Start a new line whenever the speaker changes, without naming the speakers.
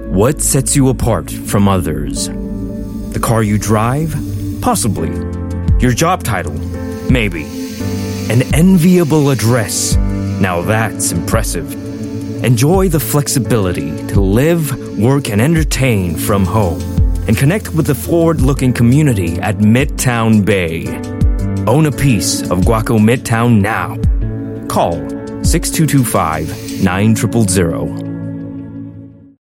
What sets you apart from others? The car you drive? Possibly. Your job title? Maybe. An enviable address? Now that's impressive. Enjoy the flexibility to live, work, and entertain from home. And connect with the forward-looking community at Midtown Bay. Own a piece of Guaco Midtown now. Call 6225-9000.